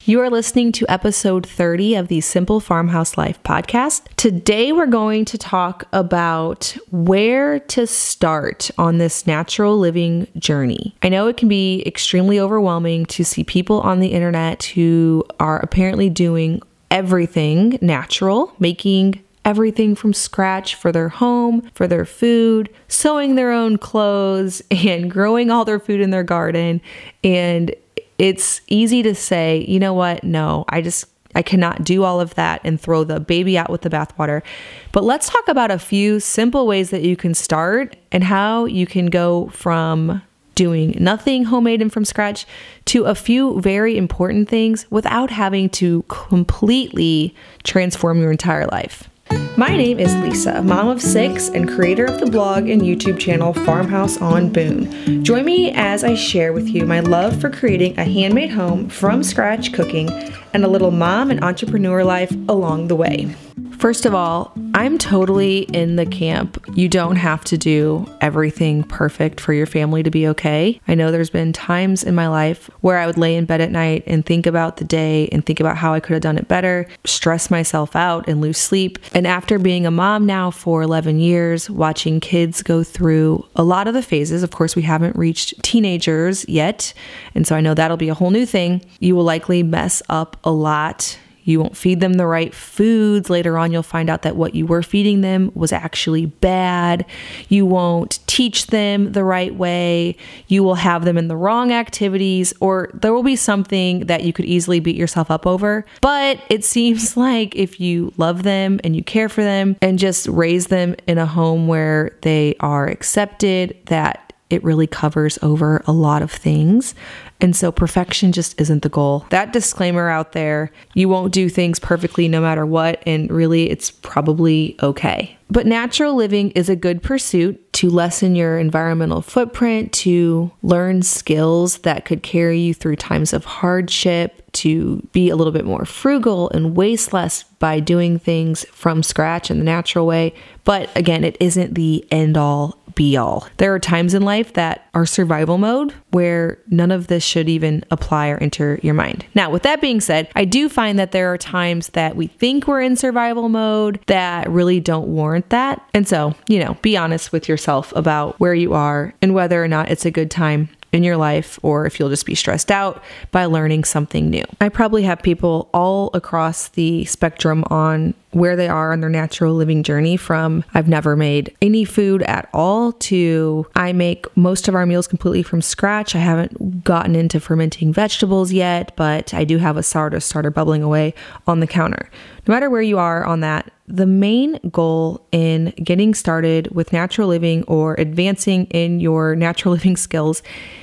You are listening to episode 30 of the Simple Farmhouse Life podcast. Today, we're going to talk about where to start on this natural living journey. I know it can be extremely overwhelming to see people on the internet who are apparently doing everything natural, making everything from scratch for their home, for their food, sewing their own clothes, and growing all their food in their garden. And it's easy to say, you know what? No, I cannot do all of that and throw the baby out with the bathwater. But let's talk about a few simple ways that you can start and how you can go from doing nothing homemade and from scratch to a few very important things without having to completely transform your entire life. My name is Lisa, mom of 6 and creator of the blog and YouTube channel Farmhouse on Boone. Join me as I share with you my love for creating a handmade home from scratch cooking and a little mom and entrepreneur life along the way. First of all, I'm totally in the camp. You don't have to do everything perfect for your family to be okay. I know there's been times in my life where I would lay in bed at night and think about the day and think about how I could have done it better, stress myself out and lose sleep. And after being a mom now for 11 years, watching kids go through a lot of the phases, of course, we haven't reached teenagers yet. And so I know that'll be a whole new thing. You will likely mess up a lot. You won't feed them the right foods. Later on, you'll find out that what you were feeding them was actually bad. You won't teach them the right way. You will have them in the wrong activities, or there will be something that you could easily beat yourself up over. But it seems like if you love them and you care for them and just raise them in a home where they are accepted, that it really covers over a lot of things. And so perfection just isn't the goal. That disclaimer out there, you won't do things perfectly no matter what, and really it's probably okay. But natural living is a good pursuit to lessen your environmental footprint, to learn skills that could carry you through times of hardship, to be a little bit more frugal and waste less by doing things from scratch in the natural way. But again, it isn't the end all be all. There are times in life that are survival mode where none of this should even apply or enter your mind. Now, with that being said, I do find that there are times that we think we're in survival mode that really don't warrant that. And so, be honest with yourself about where you are and whether or not it's a good time in your life, or if you'll just be stressed out by learning something new. I probably have people all across the spectrum on where they are on their natural living journey, from I've never made any food at all to I make most of our meals completely from scratch. I haven't gotten into fermenting vegetables yet, but I do have a sourdough starter bubbling away on the counter. No matter where you are on that, the main goal in getting started with natural living or advancing in your natural living skills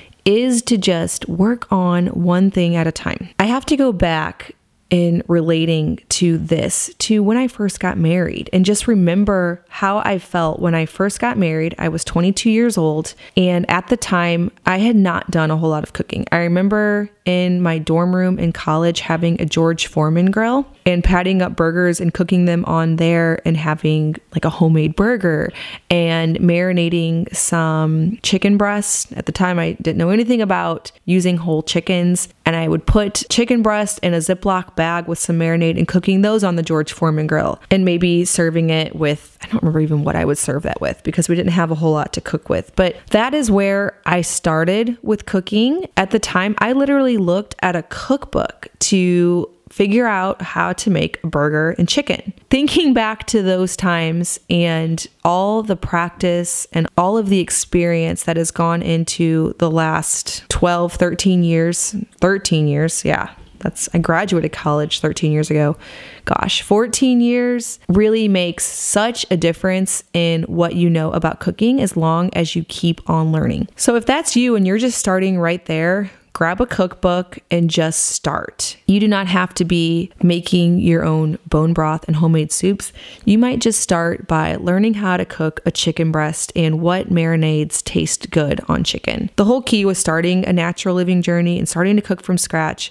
is to just work on one thing at a time. I have to go back in relating to this to when I first got married and just remember how I felt when I first got married. I was 22 years old, and at the time I had not done a whole lot of cooking. I remember in my dorm room in college having a George Foreman grill and patting up burgers and cooking them on there and having like a homemade burger and marinating some chicken breasts. At the time, I didn't know anything about using whole chickens, and I would put chicken breast in a Ziploc bag with some marinade and cooking those on the George Foreman grill, and maybe serving it with, I don't remember even what I would serve that with because we didn't have a whole lot to cook with. But that is where I started with cooking. At the time, I literally looked at a cookbook to figure out how to make a burger and chicken. Thinking back to those times and all the practice and all of the experience that has gone into the last 12, 13 years, yeah. I graduated college 13 years ago. Gosh, 14 years really makes such a difference in what you know about cooking as long as you keep on learning. So if that's you and you're just starting right there, grab a cookbook and just start. You do not have to be making your own bone broth and homemade soups. You might just start by learning how to cook a chicken breast and what marinades taste good on chicken. The whole key with starting a natural living journey and starting to cook from scratch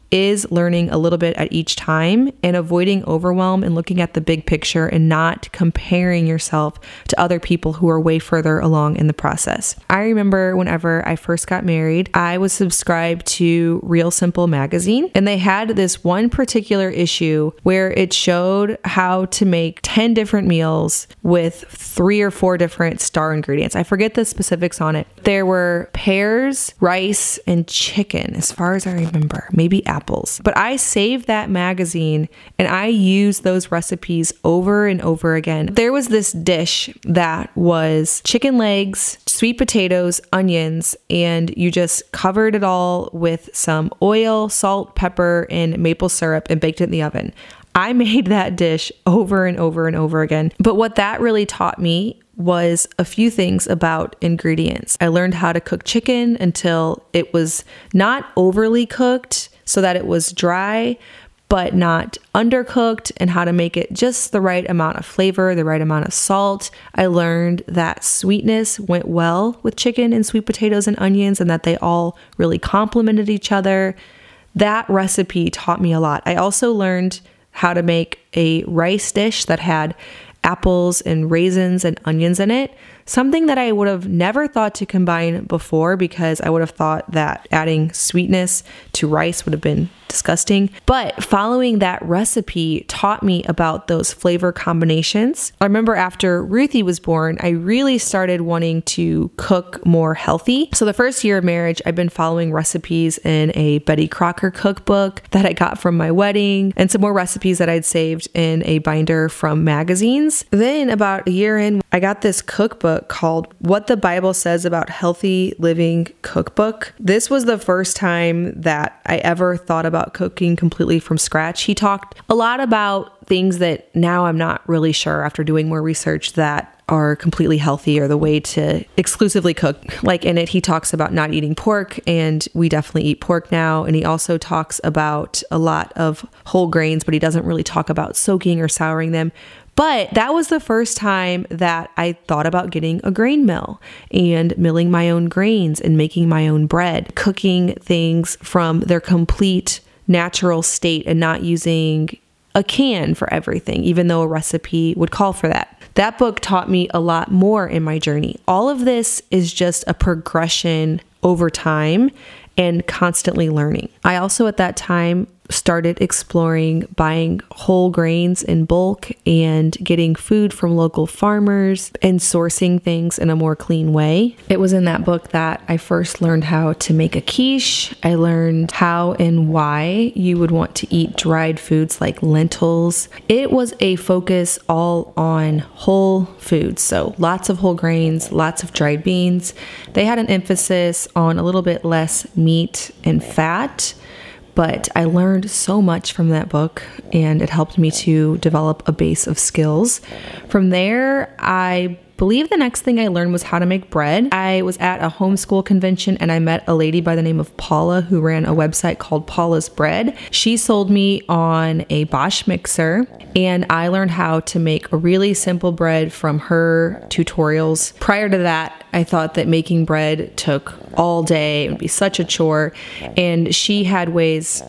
is learning a little bit at each time and avoiding overwhelm and looking at the big picture and not comparing yourself to other people who are way further along in the process. I remember whenever I first got married, I was subscribed to Real Simple magazine, and they had this one particular issue where it showed how to make 10 different meals with 3 or 4 different star ingredients. I forget the specifics on it. There were pears, rice, and chicken, as far as I remember, maybe apples. But I saved that magazine and I used those recipes over and over again. There was this dish that was chicken legs, sweet potatoes, onions, and you just covered it all with some oil, salt, pepper, and maple syrup and baked it in the oven. I made that dish over and over and over again. But what that really taught me was a few things about ingredients. I learned how to cook chicken until it was not overly cooked so that it was dry, but not undercooked, and how to make it just the right amount of flavor, the right amount of salt. I learned that sweetness went well with chicken and sweet potatoes and onions, and that they all really complemented each other. That recipe taught me a lot. I also learned how to make a rice dish that had apples and raisins and onions in it. Something that I would have never thought to combine before, because I would have thought that adding sweetness to rice would have been disgusting. But following that recipe taught me about those flavor combinations. I remember after Ruthie was born, I really started wanting to cook more healthy. So the first year of marriage, I've been following recipes in a Betty Crocker cookbook that I got from my wedding, and some more recipes that I'd saved in a binder from magazines. Then about a year in, I got this cookbook called What the Bible Says About Healthy Living Cookbook. This was the first time that I ever thought about cooking completely from scratch. He talked a lot about things that now I'm not really sure, after doing more research, that are completely healthy or the way to exclusively cook. Like in it, he talks about not eating pork, and we definitely eat pork now. And he also talks about a lot of whole grains, but he doesn't really talk about soaking or souring them. But that was the first time that I thought about getting a grain mill and milling my own grains and making my own bread, cooking things from their complete natural state and not using a can for everything, even though a recipe would call for that. That book taught me a lot more in my journey. All of this is just a progression over time and constantly learning. I also at that time started exploring buying whole grains in bulk and getting food from local farmers and sourcing things in a more clean way. It was in that book that I first learned how to make a quiche. I learned how and why you would want to eat dried foods like lentils. It was a focus all on whole foods. So lots of whole grains, lots of dried beans. They had an emphasis on a little bit less meat and fat. But I learned so much from that book, and it helped me to develop a base of skills. From there, I believe the next thing I learned was how to make bread. I was at a homeschool convention and I met a lady by the name of Paula who ran a website called Paula's Bread. She sold me on a Bosch mixer, and I learned how to make a really simple bread from her tutorials. Prior to that, I thought that making bread took all day. It would be such a chore. And she had ways...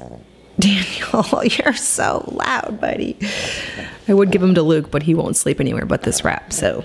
Daniel, you're so loud, buddy. I would give him to Luke, but he won't sleep anywhere but this wrap. So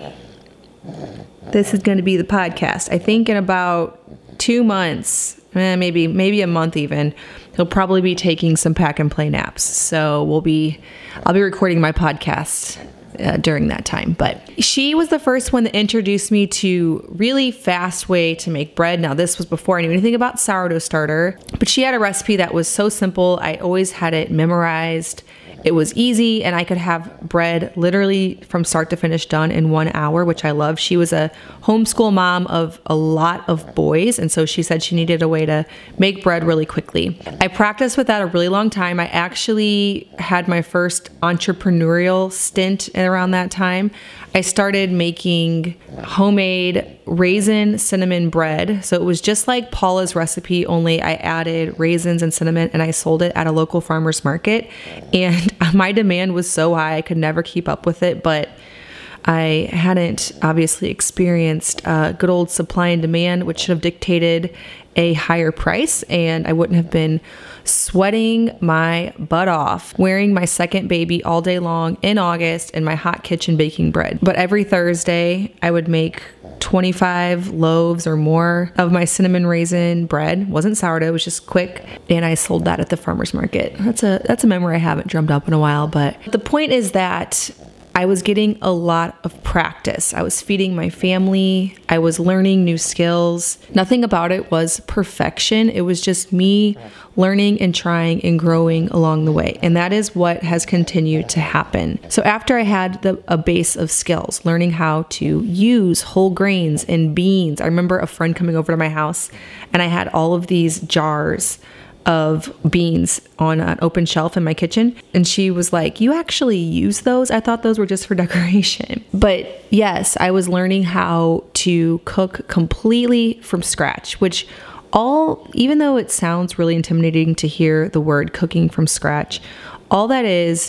this is going to be the podcast. I think in about 2 months, maybe a month even, he'll probably be taking some pack and play naps. So I'll be recording my podcast during that time. But she was the first one that introduced me to really fast way to make bread. Now, this was before I knew anything about sourdough starter, but she had a recipe that was so simple. I always had it memorized. It was easy, and I could have bread literally from start to finish done in 1 hour, which I love. She was a homeschool mom of a lot of boys, and so she said she needed a way to make bread really quickly. I practiced with that a really long time. I actually had my first entrepreneurial stint around that time. I started making homemade raisin cinnamon bread. So it was just like Paula's recipe, only I added raisins and cinnamon, and I sold it at a local farmer's market. And my demand was so high, I could never keep up with it, but I hadn't obviously experienced good old supply and demand, which should have dictated a higher price, and I wouldn't have been sweating my butt off, wearing my second baby all day long in August in my hot kitchen baking bread. But every Thursday, I would make 25 loaves or more of my cinnamon raisin bread. It wasn't sourdough, it was just quick. And I sold that at the farmer's market. That's a memory I haven't drummed up in a while. But the point is that I was getting a lot of practice. I was feeding my family. I was learning new skills. Nothing about it was perfection. It was just me learning and trying and growing along the way. And that is what has continued to happen. So after I had a base of skills, learning how to use whole grains and beans. I remember a friend coming over to my house and I had all of these jars of beans on an open shelf in my kitchen. And she was like, "You actually use those? I thought those were just for decoration." But yes, I was learning how to cook completely from scratch, which even though it sounds really intimidating to hear the word cooking from scratch, all that is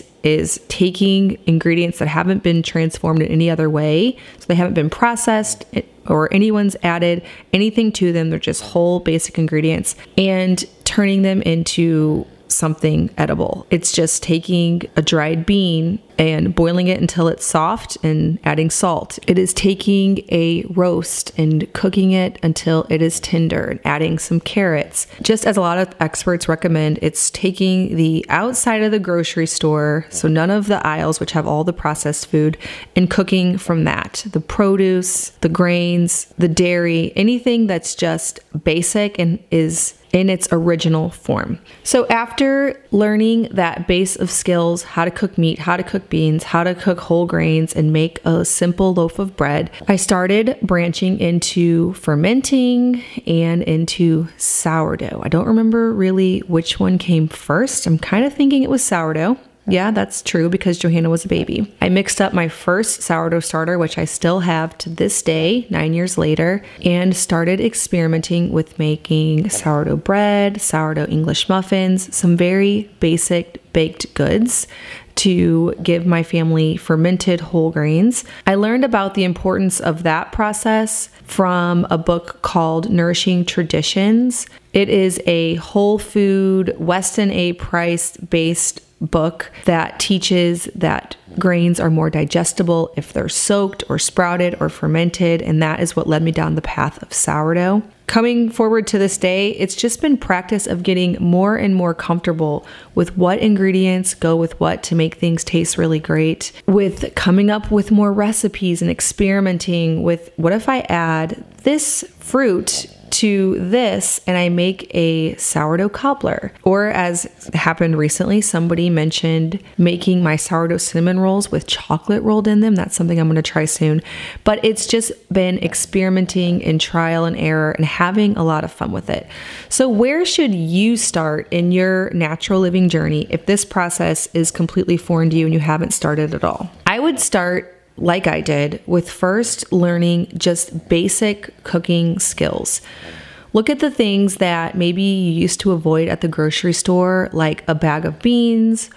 taking ingredients that haven't been transformed in any other way. So they haven't been processed or anyone's added anything to them. They're just whole basic ingredients and turning them into something edible. It's just taking a dried bean and boiling it until it's soft and adding salt. It is taking a roast and cooking it until it is tender and adding some carrots. Just as a lot of experts recommend, it's taking the outside of the grocery store, so none of the aisles which have all the processed food, and cooking from that. The produce, the grains, the dairy, anything that's just basic and is in its original form. So after learning that base of skills, how to cook meat, how to cook beans, how to cook whole grains, and make a simple loaf of bread, I started branching into fermenting and into sourdough. I don't remember really which one came first. I'm kind of thinking it was sourdough. Yeah, that's true because Johanna was a baby. I mixed up my first sourdough starter, which I still have to this day, 9 years later, and started experimenting with making sourdough bread, sourdough English muffins, some very basic baked goods to give my family fermented whole grains. I learned about the importance of that process from a book called Nourishing Traditions. It is a whole food, Weston A. Price based book that teaches that grains are more digestible if they're soaked or sprouted or fermented, and that is what led me down the path of sourdough. Coming forward to this day, it's just been practice of getting more and more comfortable with what ingredients go with what to make things taste really great, with coming up with more recipes and experimenting with what if I add this fruit to this and I make a sourdough cobbler. Or as happened recently, somebody mentioned making my sourdough cinnamon rolls with chocolate rolled in them. That's something I'm going to try soon. But it's just been experimenting and trial and error and having a lot of fun with it. So where should you start in your natural living journey if this process is completely foreign to you and you haven't started at all? I would start like I did, with first learning just basic cooking skills. Look at the things that maybe you used to avoid at the grocery store, like a bag of beans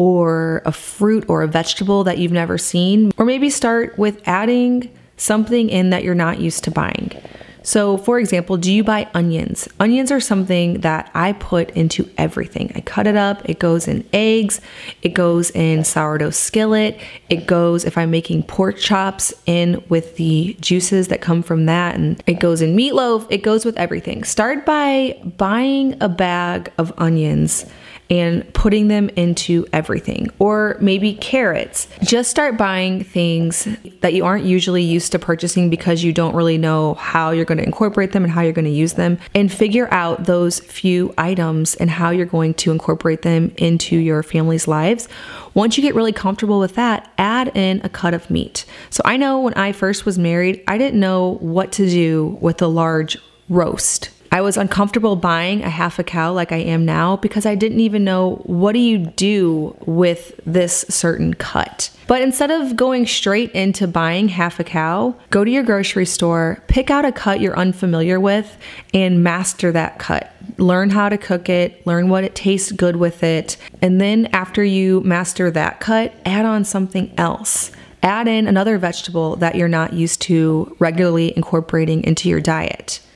or a fruit or a vegetable that you've never seen. Or maybe start with adding something in that you're not used to buying. So for example, do you buy onions? Onions are something that I put into everything. I cut it up, it goes in eggs, it goes in sourdough skillet, it goes, if I'm making pork chops, in with the juices that come from that, and it goes in meatloaf, it goes with everything. Start by buying a bag of onions and putting them into everything. Or maybe carrots. Just start buying things that you aren't usually used to purchasing because you don't really know how you're going to incorporate them and how you're going to use them, and figure out those few items and how you're going to incorporate them into your family's lives. Once you get really comfortable with that, add in a cut of meat. So I know when I first was married, I didn't know what to do with a large roast. I was uncomfortable buying a half a cow like I am now because I didn't even know what do you do with this certain cut. But instead of going straight into buying half a cow, go to your grocery store, pick out a cut you're unfamiliar with, and master that cut. Learn how to cook it, learn what it tastes good with it, and then after you master that cut, add on something else. Add in another vegetable that you're not used to regularly incorporating into your diet.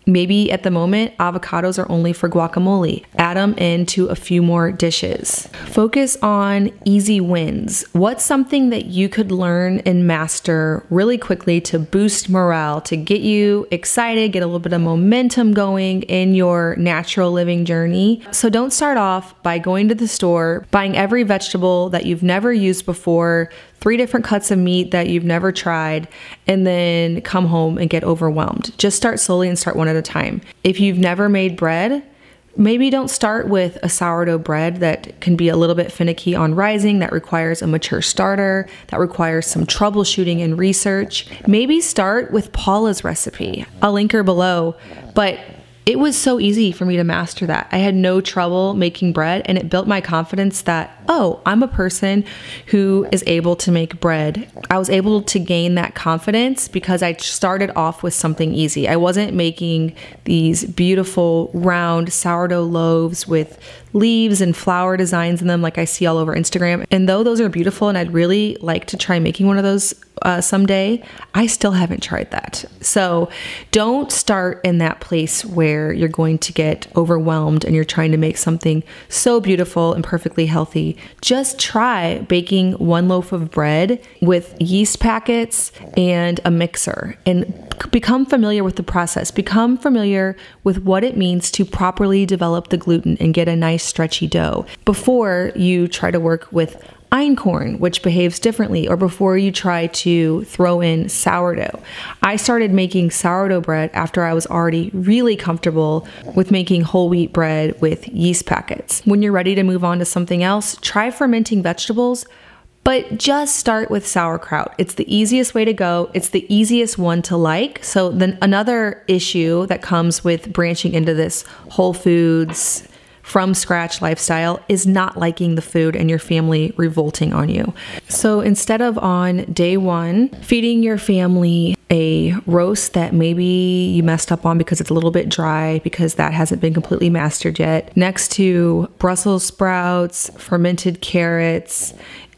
Maybe at the moment, avocados are only for guacamole. Add them into a few more dishes. Focus on easy wins. What's something that you could learn and master really quickly to boost morale, to get you excited, get a little bit of momentum going in your natural living journey? So don't start off by going to the store, buying every vegetable that you've never used before, 3 different cuts of meat that you've never tried, and then come home and get overwhelmed. Just start slowly and start one at a time. If you've never made bread, maybe don't start with a sourdough bread that can be a little bit finicky on rising, that requires a mature starter, that requires some troubleshooting and research. Maybe start with Paula's recipe. I'll link her below, but it was so easy for me to master that. I had no trouble making bread, and it built my confidence that, oh, I'm a person who is able to make bread. I was able to gain that confidence because I started off with something easy. I wasn't making these beautiful round sourdough loaves with leaves and flower designs in them like I see all over Instagram. And though those are beautiful and I'd really like to try making one of those someday, I still haven't tried that. So don't start in that place where you're going to get overwhelmed and you're trying to make something so beautiful and perfectly healthy. Just try baking 1 loaf of bread with yeast packets and a mixer and become familiar with the process. Become familiar with what it means to properly develop the gluten and get a nice stretchy dough before you try to work with einkorn, which behaves differently, or before you try to throw in sourdough. I started making sourdough bread after I was already really comfortable with making whole wheat bread with yeast packets. When you're ready to move on to something else, try fermenting vegetables, but just start with sauerkraut. It's the easiest way to go. It's the easiest one to like. So then another issue that comes with branching into this whole foods from scratch lifestyle is not liking the food and your family revolting on you. So instead of on day 1, feeding your family a roast that maybe you messed up on because it's a little bit dry, because that hasn't been completely mastered yet, next to Brussels sprouts, fermented carrots,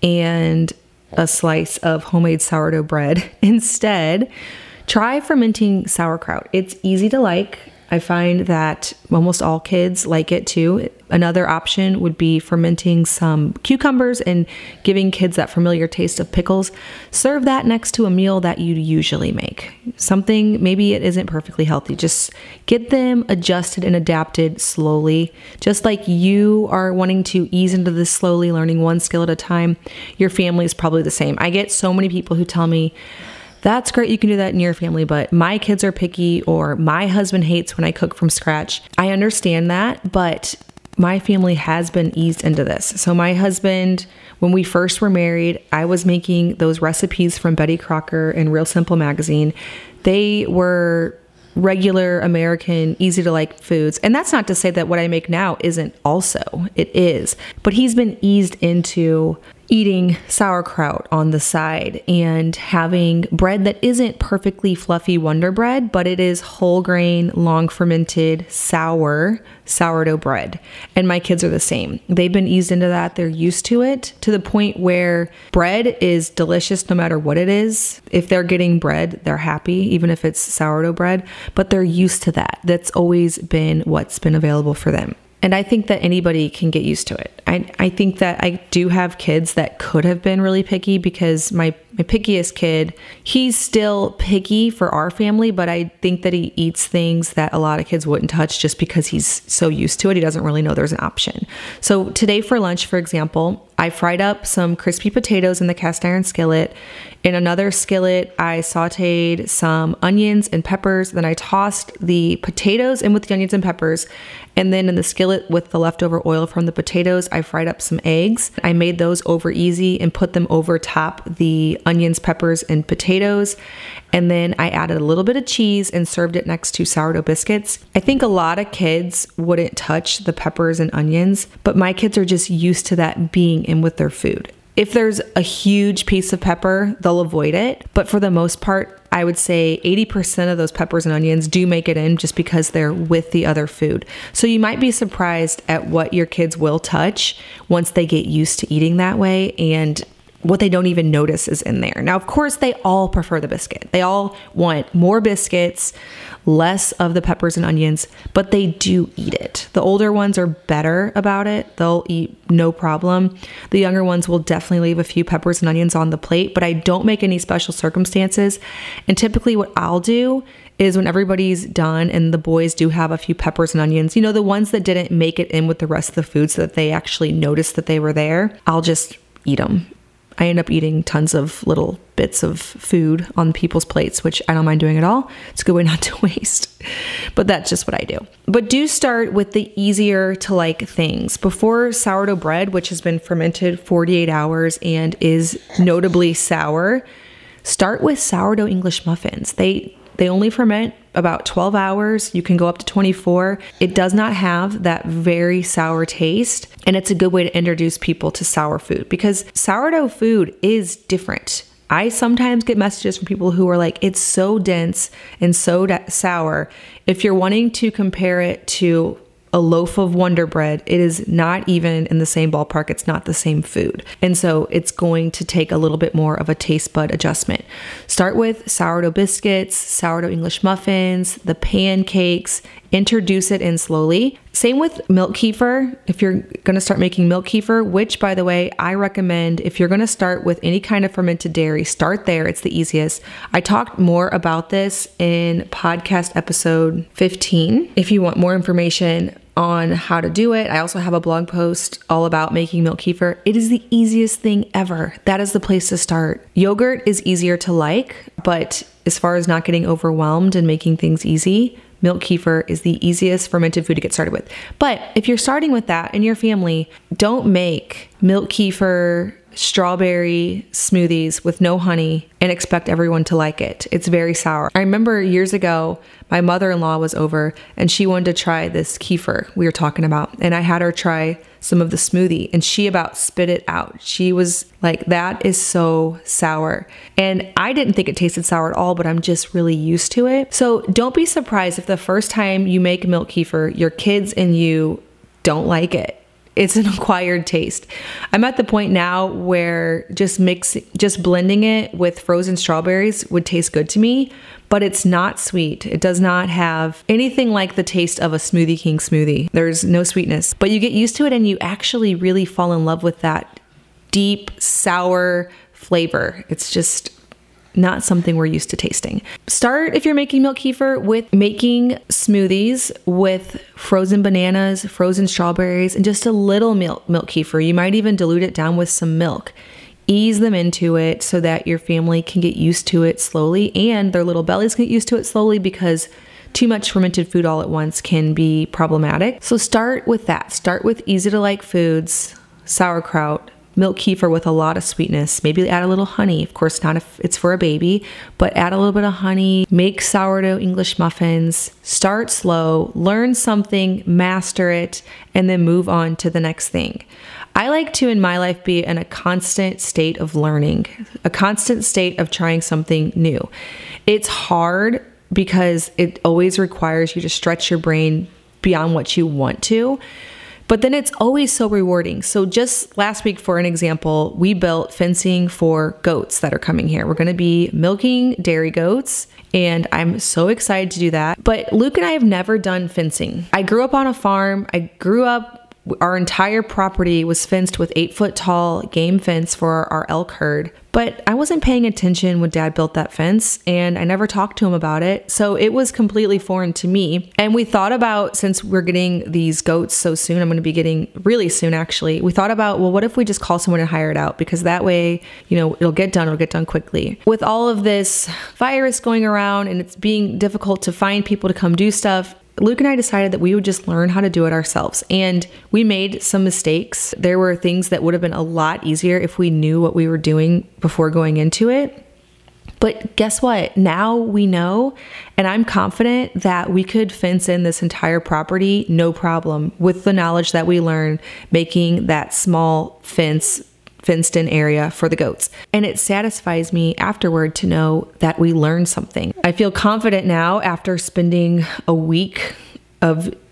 and a slice of homemade sourdough bread, instead, try fermenting sauerkraut. It's easy to like. I find that almost all kids like it too. Another option would be fermenting some cucumbers and giving kids that familiar taste of pickles. Serve that next to a meal that you usually make. Something, maybe it isn't perfectly healthy. Just get them adjusted and adapted slowly. Just like you are wanting to ease into this slowly, learning one skill at a time, your family is probably the same. I get so many people who tell me, that's great, you can do that in your family, but my kids are picky, or my husband hates when I cook from scratch. I understand that, but my family has been eased into this. So my husband, when we first were married, I was making those recipes from Betty Crocker and Real Simple magazine. They were regular American, easy to like foods. And that's not to say that what I make now isn't also. It is. But he's been eased into eating sauerkraut on the side and having bread that isn't perfectly fluffy Wonder Bread, but it is whole grain, long fermented, sourdough bread. And my kids are the same. They've been eased into that. They're used to it, to the point where bread is delicious no matter what it is. If they're getting bread, they're happy, even if it's sourdough bread, but they're used to that. That's always been what's been available for them. And I think that anybody can get used to it. I think that I do have kids that could have been really picky, because my pickiest kid, he's still picky for our family, but I think that he eats things that a lot of kids wouldn't touch just because he's so used to it. He doesn't really know there's an option. So today for lunch, for example, I fried up some crispy potatoes in the cast iron skillet. In another skillet, I sauteed some onions and peppers. Then I tossed the potatoes in with the onions and peppers. And then in the skillet with the leftover oil from the potatoes, I fried up some eggs. I made those over easy and put them over top the onions, peppers, and potatoes. And then I added a little bit of cheese and served it next to sourdough biscuits. I think a lot of kids wouldn't touch the peppers and onions, but my kids are just used to that being in with their food. If there's a huge piece of pepper, they'll avoid it. But for the most part, I would say 80% of those peppers and onions do make it in just because they're with the other food. So you might be surprised at what your kids will touch once they get used to eating that way. And what they don't even notice is in there. Now, of course, they all prefer the biscuit. They all want more biscuits, less of the peppers and onions, but they do eat it. The older ones are better about it. They'll eat no problem. The younger ones will definitely leave a few peppers and onions on the plate, but I don't make any special circumstances. And typically what I'll do is when everybody's done and the boys do have a few peppers and onions, you know, the ones that didn't make it in with the rest of the food so that they actually noticed that they were there, I'll just eat them. I end up eating tons of little bits of food on people's plates, which I don't mind doing at all. It's a good way not to waste, but that's just what I do. But do start with the easier to like things. Before sourdough bread, which has been fermented 48 hours and is notably sour, start with sourdough English muffins. They only ferment about 12 hours. You can go up to 24. It does not have that very sour taste. And it's a good way to introduce people to sour food because sourdough food is different. I sometimes get messages from people who are like, it's so dense and so sour. If you're wanting to compare it to a loaf of Wonder Bread, it is not even in the same ballpark. It's not the same food. And so it's going to take a little bit more of a taste bud adjustment. Start with sourdough biscuits, sourdough English muffins, the pancakes, introduce it in slowly. Same with milk kefir. If you're going to start making milk kefir, which by the way, I recommend if you're going to start with any kind of fermented dairy, start there. It's the easiest. I talked more about this in podcast episode 15. If you want more information on how to do it, I also have a blog post all about making milk kefir. It is the easiest thing ever. That is the place to start. Yogurt is easier to like, but as far as not getting overwhelmed and making things easy, milk kefir is the easiest fermented food to get started with. But if you're starting with that in your family, don't make milk kefir strawberry smoothies with no honey and expect everyone to like it. It's very sour. I remember years ago, my mother-in-law was over and she wanted to try this kefir we were talking about. And I had her try some of the smoothie and she about spit it out. She was like, that is so sour. And I didn't think it tasted sour at all, but I'm just really used to it. So don't be surprised if the first time you make milk kefir, your kids and you don't like it. It's an acquired taste. I'm at the point now where just blending it with frozen strawberries would taste good to me, but it's not sweet. It does not have anything like the taste of a Smoothie King smoothie. There's no sweetness, but you get used to it and you actually really fall in love with that deep, sour flavor. It's just not something we're used to tasting. Start, if you're making milk kefir, with making smoothies with frozen bananas, frozen strawberries, and just a little milk kefir. You might even dilute it down with some milk. Ease them into it so that your family can get used to it slowly and their little bellies can get used to it slowly because too much fermented food all at once can be problematic. So start with that. Start with easy to like foods, sauerkraut, milk kefir with a lot of sweetness. Maybe add a little honey. Of course, not if it's for a baby, but add a little bit of honey. Make sourdough English muffins. Start slow, learn something, master it, and then move on to the next thing. I like to, in my life, be in a constant state of learning, a constant state of trying something new. It's hard because it always requires you to stretch your brain beyond what you want to. But then it's always so rewarding. So just last week, for an example, we built fencing for goats that are coming here. We're going to be milking dairy goats, and I'm so excited to do that. But Luke and I have never done fencing. I grew up on a farm. Our entire property was fenced with 8-foot tall game fence for our elk herd. But I wasn't paying attention when Dad built that fence, and I never talked to him about it. So it was completely foreign to me. And we thought about, since we're getting these goats so soon, I'm going to be getting really soon actually, we thought about, well, what if we just call someone and hire it out? Because that way, it'll get done quickly. With all of this virus going around and it's being difficult to find people to come do stuff, Luke and I decided that we would just learn how to do it ourselves. And we made some mistakes. There were things that would have been a lot easier if we knew what we were doing before going into it. But guess what? Now we know, and I'm confident that we could fence in this entire property, no problem, with the knowledge that we learned making that small fenced in area for the goats. And it satisfies me afterward to know that we learned something. I feel confident now after spending a week of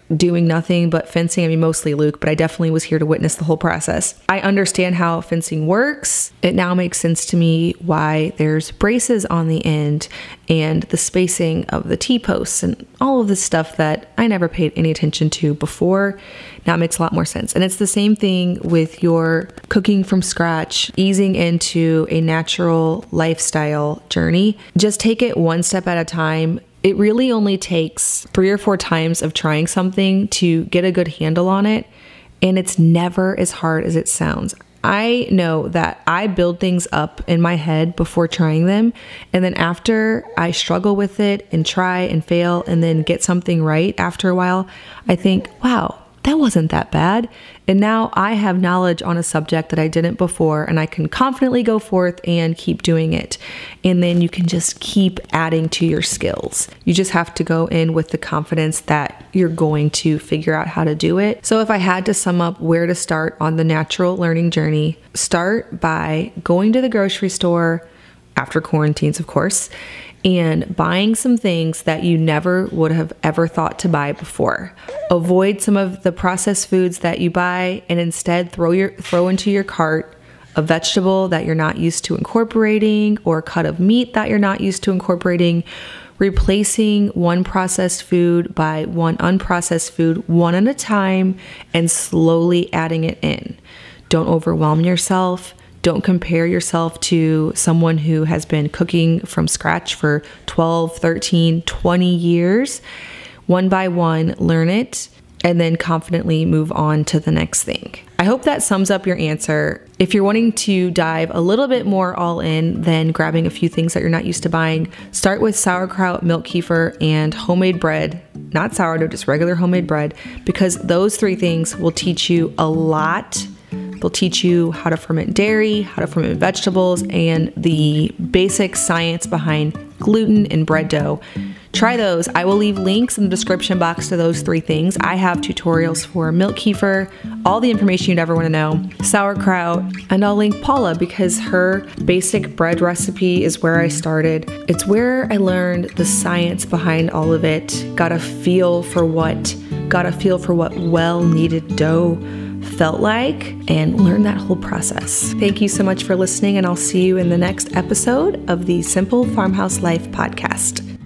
doing nothing but fencing. I mean, mostly Luke, but I definitely was here to witness the whole process. I understand how fencing works. It now makes sense to me why there's braces on the end and the spacing of the T-posts and all of this stuff that I never paid any attention to before. Now it makes a lot more sense. And it's the same thing with your cooking from scratch, easing into a natural lifestyle journey. Just take it one step at a time. It really only takes 3 or 4 times of trying something to get a good handle on it, and it's never as hard as it sounds. I know that I build things up in my head before trying them, and then after I struggle with it and try and fail and then get something right after a while, I think, wow, that wasn't that bad. And now I have knowledge on a subject that I didn't before, and I can confidently go forth and keep doing it. And then you can just keep adding to your skills. You just have to go in with the confidence that you're going to figure out how to do it. So if I had to sum up where to start on the natural learning journey, start by going to the grocery store, after quarantines, of course, and buying some things that you never would have ever thought to buy before. Avoid some of the processed foods that you buy and instead throw into your cart a vegetable that you're not used to incorporating or a cut of meat that you're not used to incorporating, replacing one processed food by one unprocessed food one at a time and slowly adding it in. Don't overwhelm yourself. Don't compare yourself to someone who has been cooking from scratch for 12, 13, 20 years. One by one, learn it, and then confidently move on to the next thing. I hope that sums up your answer. If you're wanting to dive a little bit more all in than grabbing a few things that you're not used to buying, start with sauerkraut, milk kefir, and homemade bread. Not sourdough, just regular homemade bread, because those 3 things will teach you a lot. They'll teach you how to ferment dairy, how to ferment vegetables, and the basic science behind gluten and bread dough. Try those. I will leave links in the description box to those 3 things. I have tutorials for milk kefir, all the information you'd ever want to know, sauerkraut, and I'll link Paula because her basic bread recipe is where I started. It's where I learned the science behind all of it, got a feel for what well-kneaded dough felt like, and learn that whole process. Thank you so much for listening, and I'll see you in the next episode of the Simple Farmhouse Life podcast.